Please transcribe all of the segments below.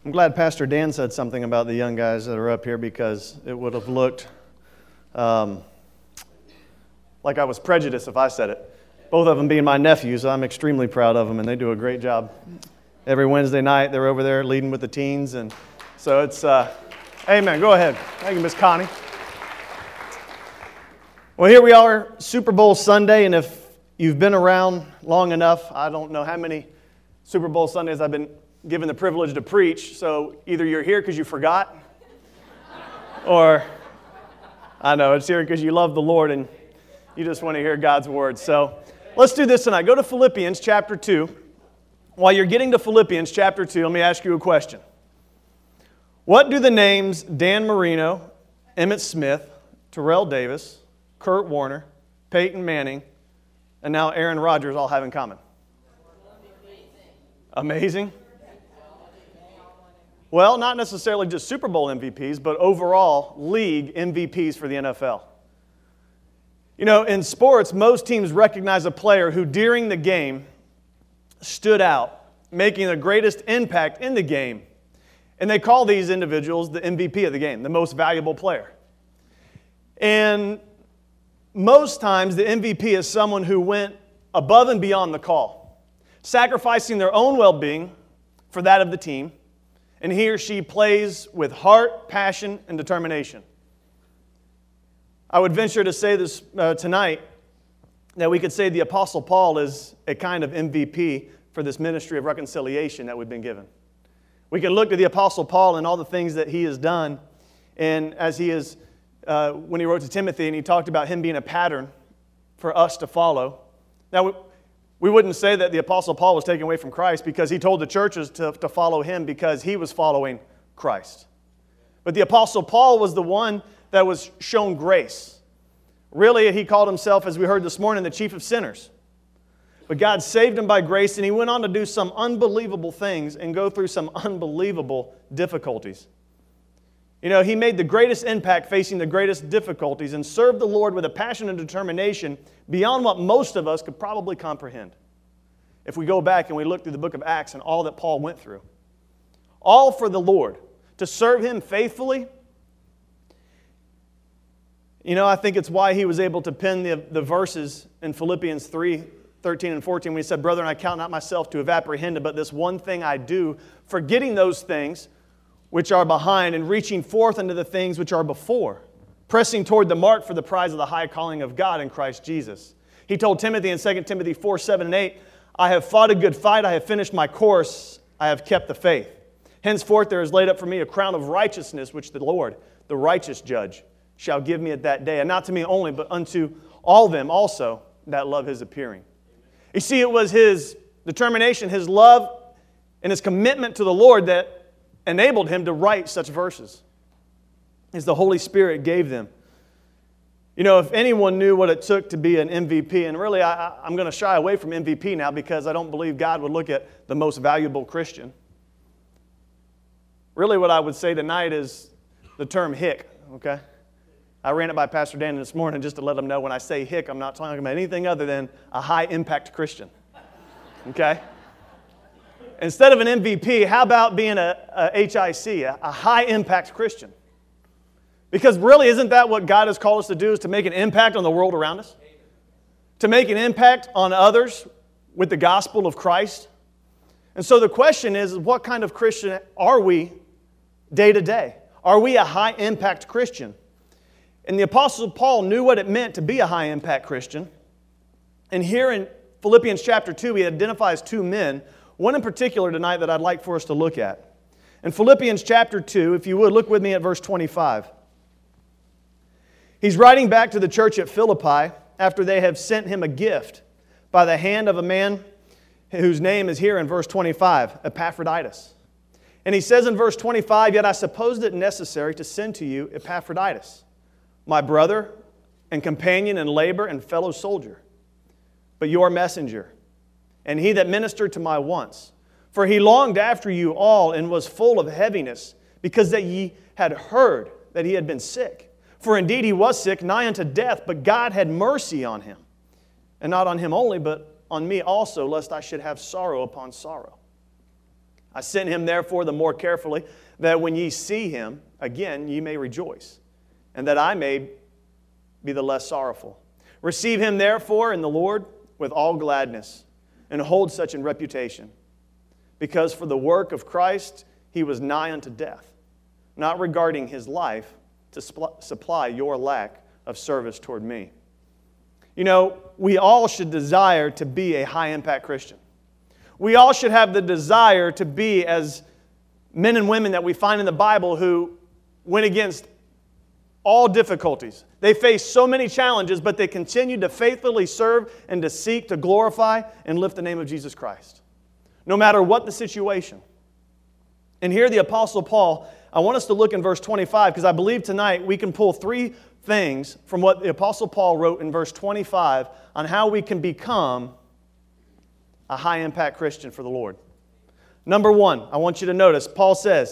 I'm glad Pastor Dan said something about the young guys that are up here because it would have looked like I was prejudiced if I said it. Both of them being my nephews, I'm extremely proud of them, and they do a great job. Every Wednesday night, they're over there leading with the teens, and so it's, amen, go ahead. Thank you, Miss Connie. Well, here we are, Super Bowl Sunday, and if you've been around long enough, I don't know how many Super Bowl Sundays I've been given the privilege to preach, so either you're here because you forgot, or I know, it's here because you love the Lord and you just want to hear God's word. So let's do this tonight. Go to Philippians chapter 2. While you're getting to Philippians chapter 2, let me ask you a question. What do the names Dan Marino, Emmitt Smith, Terrell Davis, Kurt Warner, Peyton Manning, and now Aaron Rodgers all have in common? Amazing? Well, not necessarily just Super Bowl MVPs, but overall league MVPs for the NFL. You know, in sports, most teams recognize a player who during the game stood out, making the greatest impact in the game. And they call these individuals the MVP of the game, the most valuable player. And most times the MVP is someone who went above and beyond the call, sacrificing their own well-being for that of the team, and he or she plays with heart, passion, and determination. I would venture to say this tonight, that we could say the Apostle Paul is a kind of MVP for this ministry of reconciliation that we've been given. We can look to the Apostle Paul and all the things that he has done, and as he is, when he wrote to Timothy, and he talked about him being a pattern for us to follow. Now, we wouldn't say that the Apostle Paul was taken away from Christ because he told the churches to follow him because he was following Christ. But the Apostle Paul was the one that was shown grace. Really, he called himself, as we heard this morning, the chief of sinners. But God saved him by grace, and he went on to do some unbelievable things and go through some unbelievable difficulties. You know, he made the greatest impact facing the greatest difficulties and served the Lord with a passion and determination beyond what most of us could probably comprehend. If we go back and we look through the book of Acts and all that Paul went through. All for the Lord, to serve him faithfully. You know, I think it's why he was able to pen the verses in Philippians 3:13 and 14 when he said, "Brethren, I count not myself to have apprehended, but this one thing I do, forgetting those things which are behind and reaching forth unto the things which are before, pressing toward the mark for the prize of the high calling of God in Christ Jesus." He told Timothy in 2 Timothy 4:7 and 8, "I have fought a good fight, I have finished my course, I have kept the faith. Henceforth there is laid up for me a crown of righteousness, which the Lord, the righteous judge, shall give me at that day, and not to me only, but unto all them also that love his appearing." You see, it was his determination, his love, and his commitment to the Lord that enabled him to write such verses, as the Holy Spirit gave them. You know, if anyone knew what it took to be an MVP, and really I'm going to shy away from MVP now because I don't believe God would look at the most valuable Christian. Really what I would say tonight is the term hick, okay? I ran it by Pastor Dan this morning just to let him know when I say hick, I'm not talking about anything other than a high-impact Christian, okay? Instead of an MVP, how about being a HIC, a high-impact Christian? Because really, isn't that what God has called us to do, is to make an impact on the world around us? To make an impact on others with the gospel of Christ? And so the question is, what kind of Christian are we day to day? Are we a high-impact Christian? And the Apostle Paul knew what it meant to be a high-impact Christian. And here in Philippians chapter 2, he identifies two men, one in particular tonight that I'd like for us to look at. In Philippians chapter 2, if you would, look with me at verse 25. He's writing back to the church at Philippi after they have sent him a gift by the hand of a man whose name is here in verse 25, Epaphroditus. And he says in verse 25, "Yet I supposed it necessary to send to you Epaphroditus, my brother and companion in labor and fellow soldier, but your messenger, and he that ministered to my wants. For he longed after you all and was full of heaviness, because that ye had heard that he had been sick. For indeed he was sick, nigh unto death, but God had mercy on him. And not on him only, but on me also, lest I should have sorrow upon sorrow. I sent him therefore the more carefully, that when ye see him again, ye may rejoice, and that I may be the less sorrowful. Receive him therefore in the Lord with all gladness, and hold such in reputation. Because for the work of Christ he was nigh unto death, not regarding his life to supply your lack of service toward me. You know, we all should desire to be a high-impact Christian. We all should have the desire to be as men and women that we find in the Bible who went against all difficulties. They faced so many challenges, but they continued to faithfully serve and to seek to glorify and lift the name of Jesus Christ, no matter what the situation. And here the Apostle Paul, I want us to look in verse 25, because I believe tonight we can pull three things from what the Apostle Paul wrote in verse 25 on how we can become a high-impact Christian for the Lord. Number one, I want you to notice, Paul says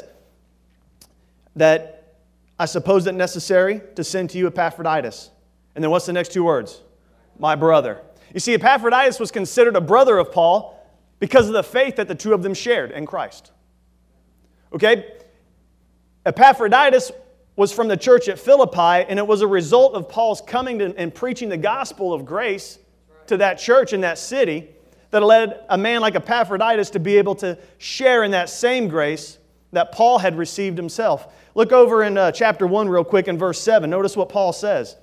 that I suppose it necessary to send to you Epaphroditus. And then what's the next two words? My brother. You see, Epaphroditus was considered a brother of Paul because of the faith that the two of them shared in Christ. Okay? Epaphroditus was from the church at Philippi, and it was a result of Paul's coming and preaching the gospel of grace to that church in that city that led a man like Epaphroditus to be able to share in that same grace that Paul had received himself. Look over in chapter 1 real quick in verse 7. Notice what Paul says.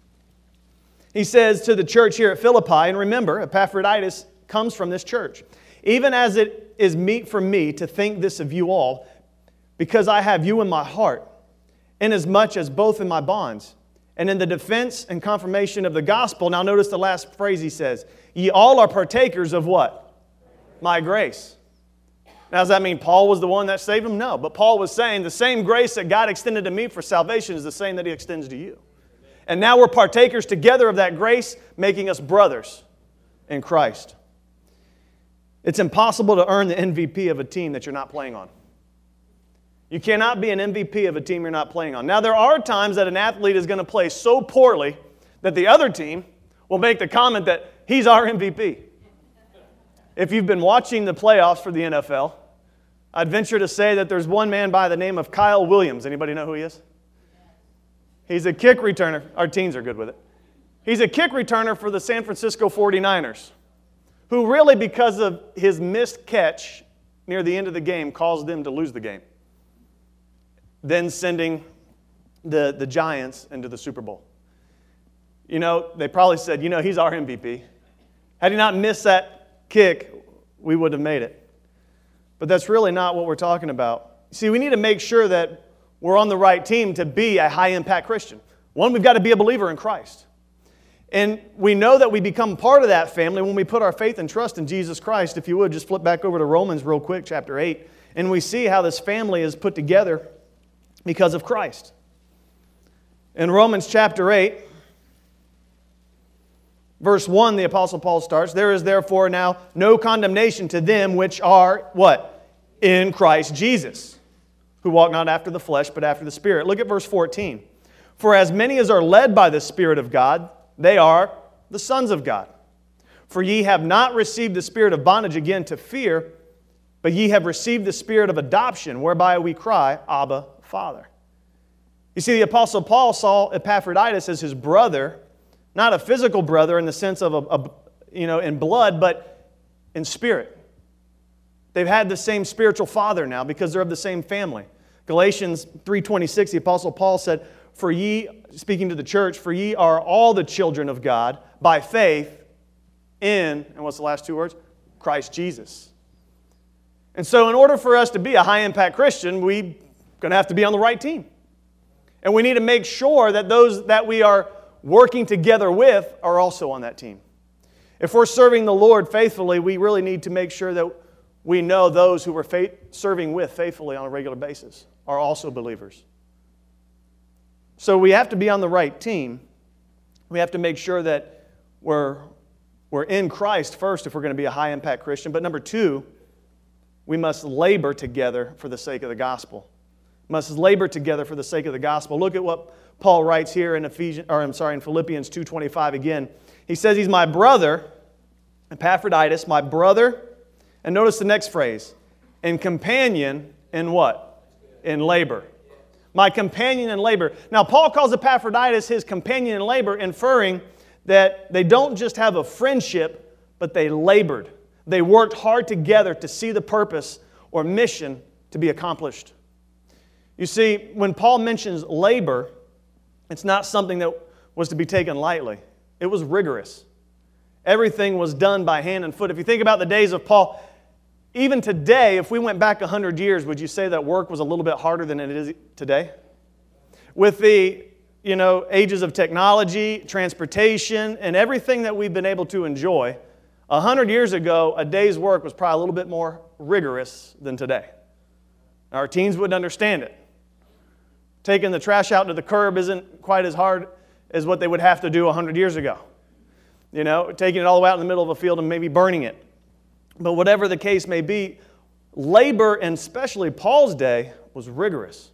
He says to the church here at Philippi, and remember, Epaphroditus comes from this church. Even as it is meet for me to think this of you all, because I have you in my heart, inasmuch as both in my bonds, and in the defense and confirmation of the gospel. Now notice the last phrase he says. Ye all are partakers of what? My grace. Now does that mean Paul was the one that saved him? No. But Paul was saying the same grace that God extended to me for salvation is the same that He extends to you. And now we're partakers together of that grace, making us brothers in Christ. It's impossible to earn the MVP of a team that you're not playing on. You cannot be an MVP of a team you're not playing on. Now, there are times that an athlete is going to play so poorly that the other team will make the comment that he's our MVP. If you've been watching the playoffs for the NFL, I'd venture to say that there's one man by the name of Kyle Williams. Anybody know who he is? He's a kick returner. Our teens are good with it. He's a kick returner for the San Francisco 49ers, who really, because of his missed catch near the end of the game, caused them to lose the game, then sending the Giants into the Super Bowl. You know, they probably said, you know, he's our MVP. Had he not missed that kick, we would have made it. But that's really not what we're talking about. See, we need to make sure that we're on the right team to be a high-impact Christian. One, we've got to be a believer in Christ. And we know that we become part of that family when we put our faith and trust in Jesus Christ. If you would, just flip back over to Romans real quick, chapter 8, and we see how this family is put together because of Christ. In Romans chapter 8, verse 1, the Apostle Paul starts, there is therefore now no condemnation to them which are, what? In Christ Jesus, who walk not after the flesh, but after the Spirit. Look at verse 14. For as many as are led by the Spirit of God, they are the sons of God. For ye have not received the spirit of bondage again to fear, but ye have received the spirit of adoption, whereby we cry, Abba, Father. You see, the Apostle Paul saw Epaphroditus as his brother, not a physical brother in the sense of, in blood, but in spirit. They've had the same spiritual father now because they're of the same family. Galatians 3:26, the Apostle Paul said, for ye, speaking to the church, for ye are all the children of God by faith in, and what's the last two words? Christ Jesus. And so in order for us to be a high-impact Christian, we're going to have to be on the right team. And we need to make sure that those that we are working together with are also on that team. If we're serving the Lord faithfully, we really need to make sure that we know those who we're serving with faithfully on a regular basis are also believers. So we have to be on the right team. We have to make sure that we're in Christ first if we're going to be a high-impact Christian. But number two, we must labor together for the sake of the gospel. Must labor together for the sake of the gospel. Look at what Paul writes here in Philippians 2:25 again. He says he's my brother, Epaphroditus, my brother. And notice the next phrase, and companion in what? In labor. My companion in labor. Now, Paul calls Epaphroditus his companion in labor, inferring that they don't just have a friendship, but they labored. They worked hard together to see the purpose or mission to be accomplished. You see, when Paul mentions labor, it's not something that was to be taken lightly. It was rigorous. Everything was done by hand and foot. If you think about the days of Paul, even today, if we went back 100 years, would you say that work was a little bit harder than it is today? With the ages of technology, transportation, and everything that we've been able to enjoy, 100 years ago, a day's work was probably a little bit more rigorous than today. Our teens wouldn't understand it. Taking the trash out to the curb isn't quite as hard as what they would have to do 100 years ago. Taking it all the way out in the middle of a field and maybe burning it. But whatever the case may be, labor, and especially Paul's day, was rigorous.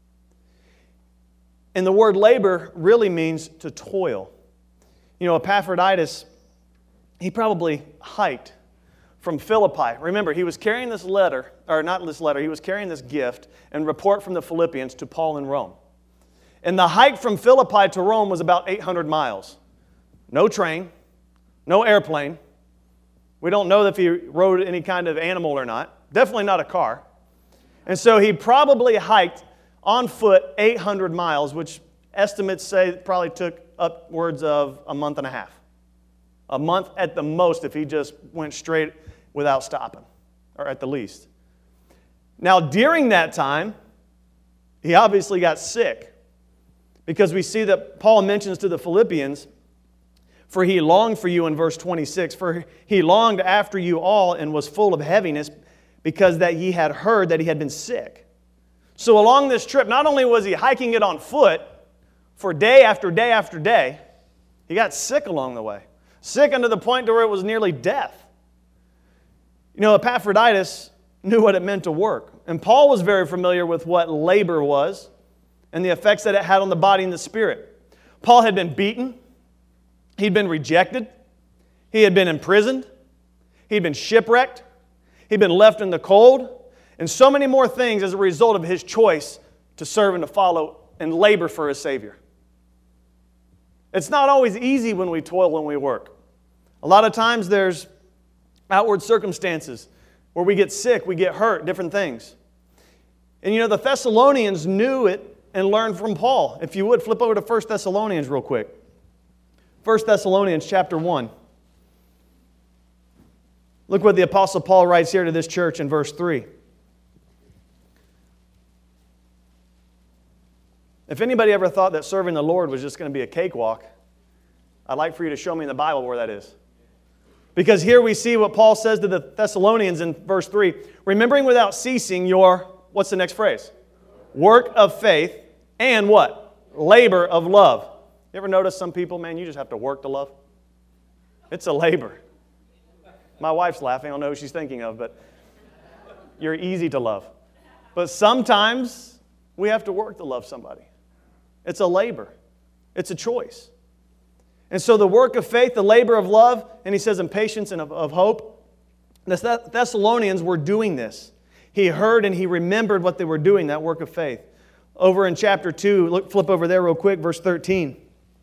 And the word labor really means to toil. Epaphroditus, he probably hiked from Philippi. Remember, he was carrying this letter, or not this letter, he was carrying this gift and report from the Philippians to Paul in Rome. And the hike from Philippi to Rome was about 800 miles. No train, no airplane. We don't know if he rode any kind of animal or not. Definitely not a car. And so he probably hiked on foot 800 miles, which estimates say it probably took upwards of a month and a half. A month at the most if he just went straight without stopping, or at the least. Now, during that time, he obviously got sick, because we see that Paul mentions to the Philippians, "For he longed for you," in verse 26, "for he longed after you all and was full of heaviness, because that ye had heard that he had been sick." So along this trip, not only was he hiking it on foot for day after day after day, he got sick along the way. Sick unto the point to where it was nearly death. Epaphroditus knew what it meant to work. And Paul was very familiar with what labor was and the effects that it had on the body and the spirit. Paul had been beaten. He'd been rejected. He had been imprisoned. He'd been shipwrecked. He'd been left in the cold. And so many more things as a result of his choice to serve and to follow and labor for his Savior. It's not always easy when we toil, when we work. A lot of times there's outward circumstances where we get sick, we get hurt, different things. And the Thessalonians knew it and learned from Paul. If you would, flip over to 1 Thessalonians real quick. 1 Thessalonians chapter 1. Look what the Apostle Paul writes here to this church in verse 3. If anybody ever thought that serving the Lord was just going to be a cakewalk, I'd like for you to show me in the Bible where that is. Because here we see what Paul says to the Thessalonians in verse 3. "Remembering without ceasing your," what's the next phrase? "Work of faith and" what? "Labor of love." You ever notice some people, man, you just have to work to love? It's a labor. My wife's laughing. I don't know who she's thinking of, but you're easy to love. But sometimes we have to work to love somebody. It's a labor. It's a choice. And so the work of faith, the labor of love, and he says in patience and of hope, the Thessalonians were doing this. He heard and he remembered what they were doing, that work of faith. Over in chapter 2, flip over there real quick, verse 13.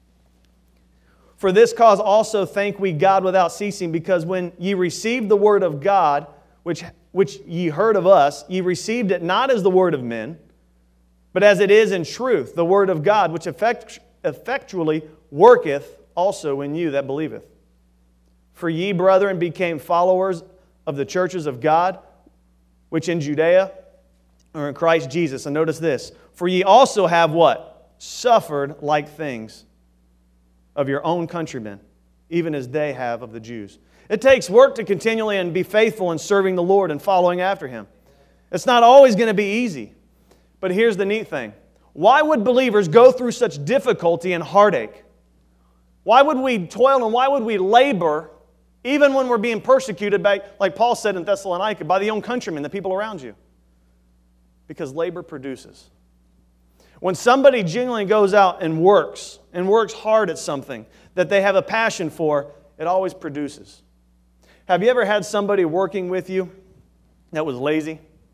"For this cause also thank we God without ceasing, because when ye received the word of God, which ye heard of us, ye received it not as the word of men, but as it is in truth, the word of God, which effectually worketh also in you that believeth. For ye, brethren, became followers of the churches of God, which in Judea are in Christ Jesus." And notice this. "For ye also have" what? "Suffered like things of your own countrymen, even as they have of the Jews." It takes work to continually and be faithful in serving the Lord and following after Him. It's not always going to be easy. But here's the neat thing. Why would believers go through such difficulty and heartache? Why would we toil and why would we labor even when we're being persecuted by, like Paul said in Thessalonica, by the own countrymen, the people around you? Because labor produces. When somebody genuinely goes out and works hard at something that they have a passion for, it always produces. Have you ever had somebody working with you that was lazy?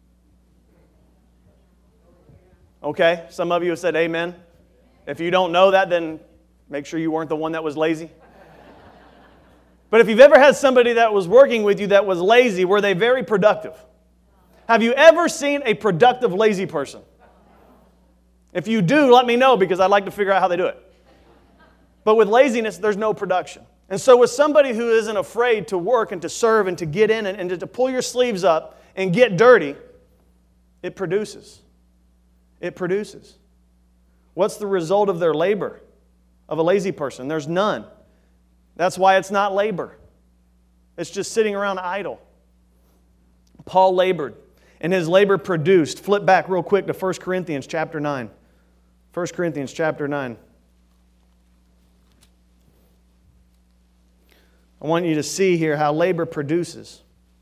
Okay? Some of you have said amen. If you don't know that, then make sure you weren't the one that was lazy. But if you've ever had somebody that was working with you that was lazy, were they very productive? Have you ever seen a productive lazy person? If you do, let me know because I'd like to figure out how they do it. But with laziness, there's no production. And so with somebody who isn't afraid to work and to serve and to get in and to pull your sleeves up and get dirty, it produces. It produces. What's the result of their labor of a lazy person? There's none. That's why it's not labor. It's just sitting around idle. Paul labored, and his labor produced. Flip back real quick to 1 Corinthians chapter 9. 1 Corinthians chapter 9. I want you to see here how labor produces.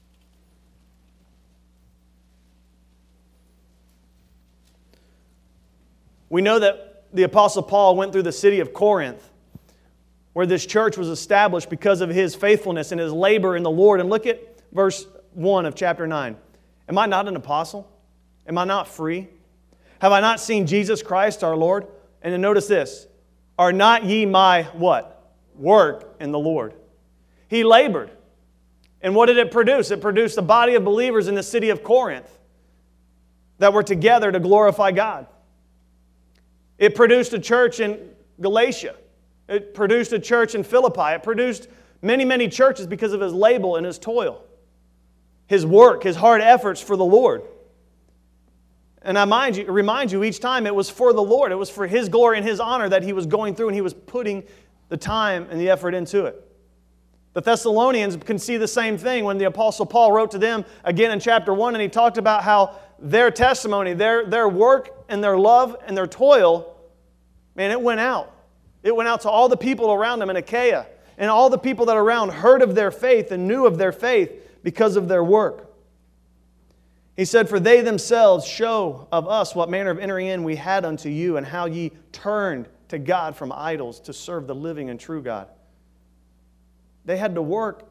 We know that the Apostle Paul went through the city of Corinth, where this church was established because of his faithfulness and his labor in the Lord. And look at verse 1 of chapter 9. Am I not an apostle? Am I not free? Have I not seen Jesus Christ our Lord? And then notice this. Are not ye my what? Work in the Lord. He labored. And what did it produce? It produced a body of believers in the city of Corinth that were together to glorify God. It produced a church in Galatia. It produced a church in Philippi. It produced many, many churches because of his labor and his toil, his work, his hard efforts for the Lord. And I remind you, each time it was for the Lord. It was for His glory and His honor that he was going through, and he was putting the time and the effort into it. The Thessalonians can see the same thing when the Apostle Paul wrote to them again in chapter 1, and he talked about how their testimony, their work and their love and their toil, man, it went out. It went out to all the people around them in Achaia. And all the people that are around heard of their faith and knew of their faith because of their work. He said, for they themselves show of us what manner of entering in we had unto you, and how ye turned to God from idols to serve the living and true God. They had to work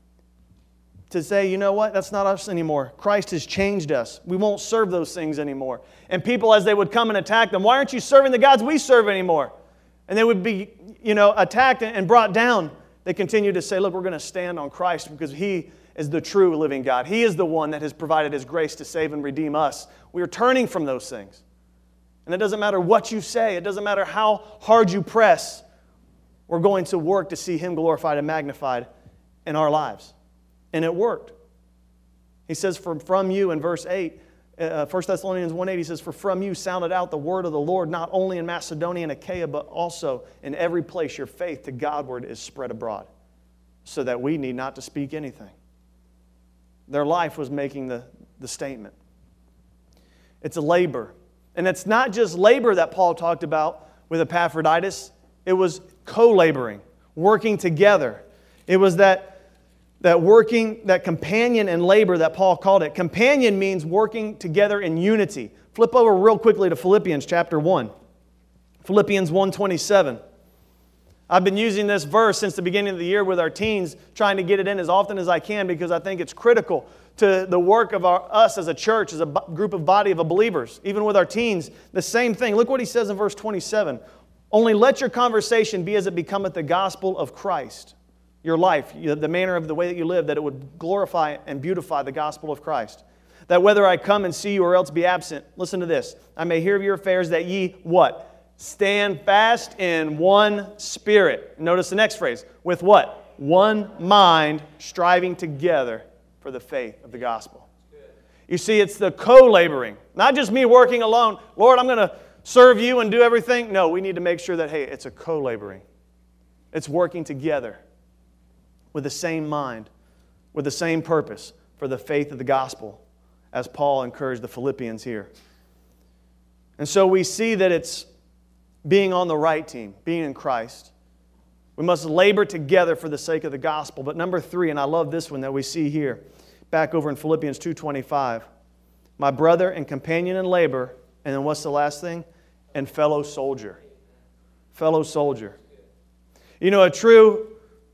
to say, you know what, that's not us anymore. Christ has changed us. We won't serve those things anymore. And people, as they would come and attack them, why aren't you serving the gods we serve anymore? And they would be, attacked and brought down. They continue to say, look, we're going to stand on Christ because He is the true living God. He is the one that has provided His grace to save and redeem us. We are turning from those things. And it doesn't matter what you say. It doesn't matter how hard you press. We're going to work to see Him glorified and magnified in our lives. And it worked. He says, from you in verse 8, 1 Thessalonians 1:8, he says, for from you sounded out the word of the Lord, not only in Macedonia and Achaia, but also in every place your faith to Godward is spread abroad, so that we need not to speak anything. Their life was making the statement. It's a labor. And it's not just labor that Paul talked about with Epaphroditus. It was co-laboring, working together. It was that working, that companion and labor that Paul called it. Companion means working together in unity. Flip over real quickly to Philippians chapter 1. Philippians 1:27. I've been using this verse since the beginning of the year with our teens, trying to get it in as often as I can because I think it's critical to the work of us as a church, as a group of body of believers. Even with our teens, the same thing. Look what he says in verse 27. Only let your conversation be as it becometh the gospel of Christ. Your life, the manner of the way that you live, that it would glorify and beautify the gospel of Christ. That whether I come and see you or else be absent, listen to this, I may hear of your affairs, that ye, what? Stand fast in one spirit. Notice the next phrase. With what? One mind, striving together for the faith of the gospel. You see, it's the co-laboring. Not just me working alone. Lord, I'm going to serve you and do everything. No, we need to make sure that, hey, it's a co-laboring. It's working together with the same mind, with the same purpose for the faith of the gospel, as Paul encouraged the Philippians here. And so we see that it's being on the right team, being in Christ. We must labor together for the sake of the gospel. But number 3, and I love this one that we see here, back over in Philippians 2:25. My brother and companion in labor, and then what's the last thing? And fellow soldier. Fellow soldier. You know, a true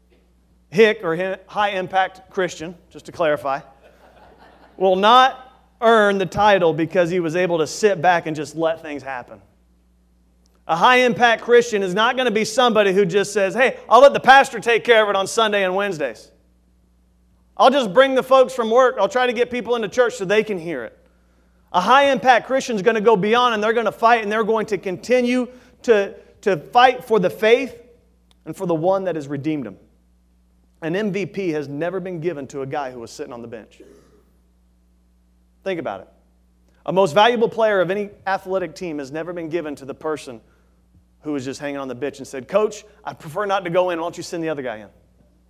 HIC or high impact Christian, just to clarify, will not earn the title because he was able to sit back and just let things happen. A high-impact Christian is not going to be somebody who just says, hey, I'll let the pastor take care of it on Sunday and Wednesdays. I'll just bring the folks from work. I'll try to get people into church so they can hear it. A high-impact Christian is going to go beyond, and they're going to fight, and they're going to continue to fight for the faith and for the one that has redeemed them. An MVP has never been given to a guy who was sitting on the bench. Think about it. A most valuable player of any athletic team has never been given to the person who was just hanging on the bench and said, Coach, I prefer not to go in. Why don't you send the other guy in?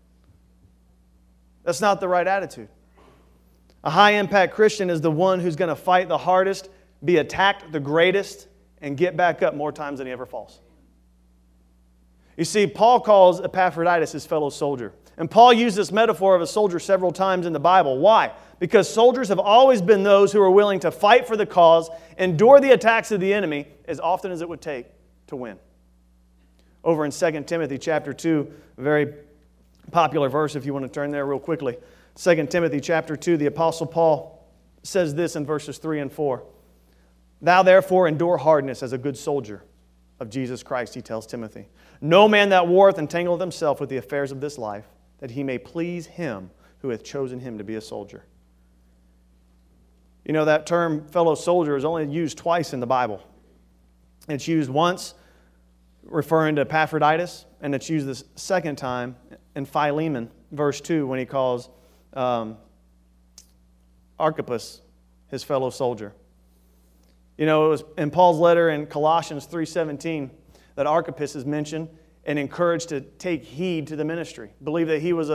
That's not the right attitude. A high-impact Christian is the one who's going to fight the hardest, be attacked the greatest, and get back up more times than he ever falls. You see, Paul calls Epaphroditus his fellow soldier. And Paul used this metaphor of a soldier several times in the Bible. Why? Because soldiers have always been those who are willing to fight for the cause, endure the attacks of the enemy as often as it would take to win. Over in 2 Timothy chapter 2, a very popular verse if you want to turn there real quickly. 2 Timothy chapter 2, the Apostle Paul says this in verses 3 and 4. Thou therefore endure hardness as a good soldier of Jesus Christ, he tells Timothy. No man that warreth entangleth himself with the affairs of this life, that he may please him who hath chosen him to be a soldier. You know, that term fellow soldier is only used twice in the Bible. It's used once referring to Epaphroditus, and it's used the second time in Philemon, verse 2, when he calls Archippus his fellow soldier. You know, it was in Paul's letter in Colossians 3:17 that Archippus is mentioned and encouraged to take heed to the ministry. Believe that he was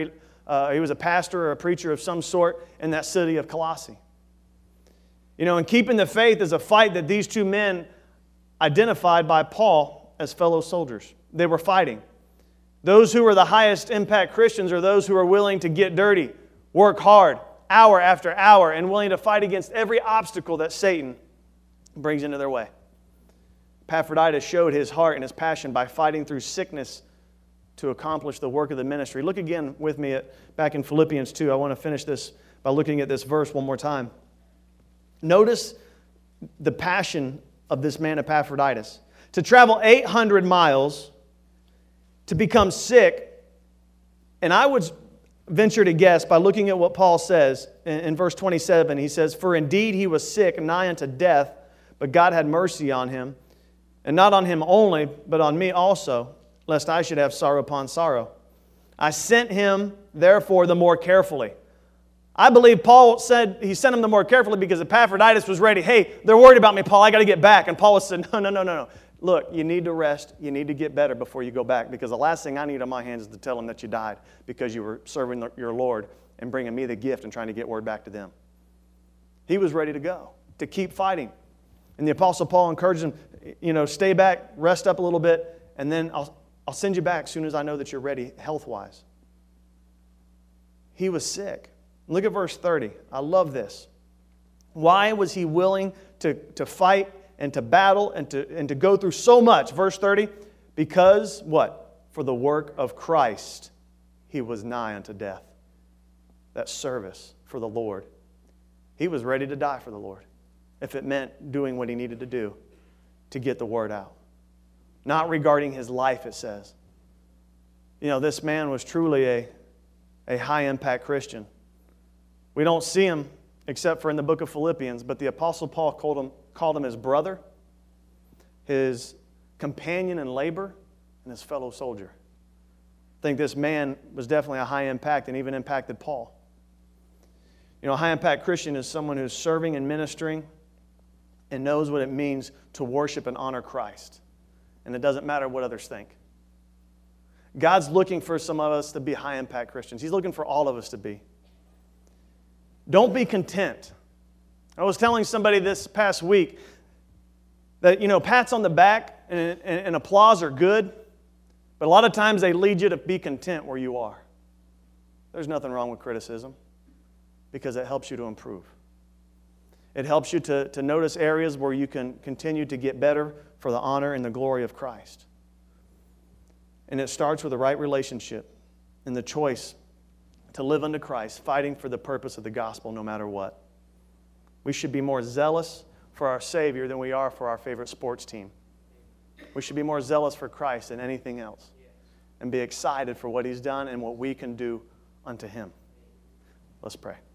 a pastor or a preacher of some sort in that city of Colossae. You know, and keeping the faith is a fight that these two men identified by Paul as fellow soldiers. They were fighting. Those who are the highest impact Christians are those who are willing to get dirty, work hard, hour after hour, and willing to fight against every obstacle that Satan brings into their way. Epaphroditus showed his heart and his passion by fighting through sickness to accomplish the work of the ministry. Look again with me back in Philippians 2. I want to finish this by looking at this verse one more time. Notice the passion of this man Epaphroditus. To travel 800 miles to become sick, and I would venture to guess by looking at what Paul says in verse 27, he says, For indeed he was sick, nigh unto death, but God had mercy on him, and not on him only, but on me also, lest I should have sorrow upon sorrow. I sent him, therefore, the more carefully. I believe Paul said he sent him the more carefully because Epaphroditus was ready. Hey, they're worried about me, Paul. I got to get back. And Paul said, no. Look, you need to rest. You need to get better before you go back, because the last thing I need on my hands is to tell them that you died because you were serving your Lord and bringing me the gift and trying to get word back to them. He was ready to go, to keep fighting. And the Apostle Paul encouraged him, stay back, rest up a little bit, and then I'll send you back as soon as I know that you're ready health-wise. He was sick. Look at verse 30. I love this. Why was he willing to fight and to battle and to go through so much? Verse 30, because what? For the work of Christ he was nigh unto death. That service for the Lord. He was ready to die for the Lord if it meant doing what he needed to do to get the word out. Not regarding his life, it says. This man was truly a high-impact Christian. We don't see him except for in the book of Philippians, but the Apostle Paul called him his brother, his companion in labor, and his fellow soldier. I think this man was definitely a high impact and even impacted Paul. A high impact Christian is someone who's serving and ministering and knows what it means to worship and honor Christ. And it doesn't matter what others think. God's looking for some of us to be high impact Christians. He's looking for all of us to be. Don't be content. I was telling somebody this past week that, pats on the back and applause are good, but a lot of times they lead you to be content where you are. There's nothing wrong with criticism because it helps you to improve. It helps you to notice areas where you can continue to get better for the honor and the glory of Christ. And it starts with the right relationship and the choice to live unto Christ, fighting for the purpose of the gospel no matter what. We should be more zealous for our Savior than we are for our favorite sports team. We should be more zealous for Christ than anything else and be excited for what He's done and what we can do unto Him. Let's pray.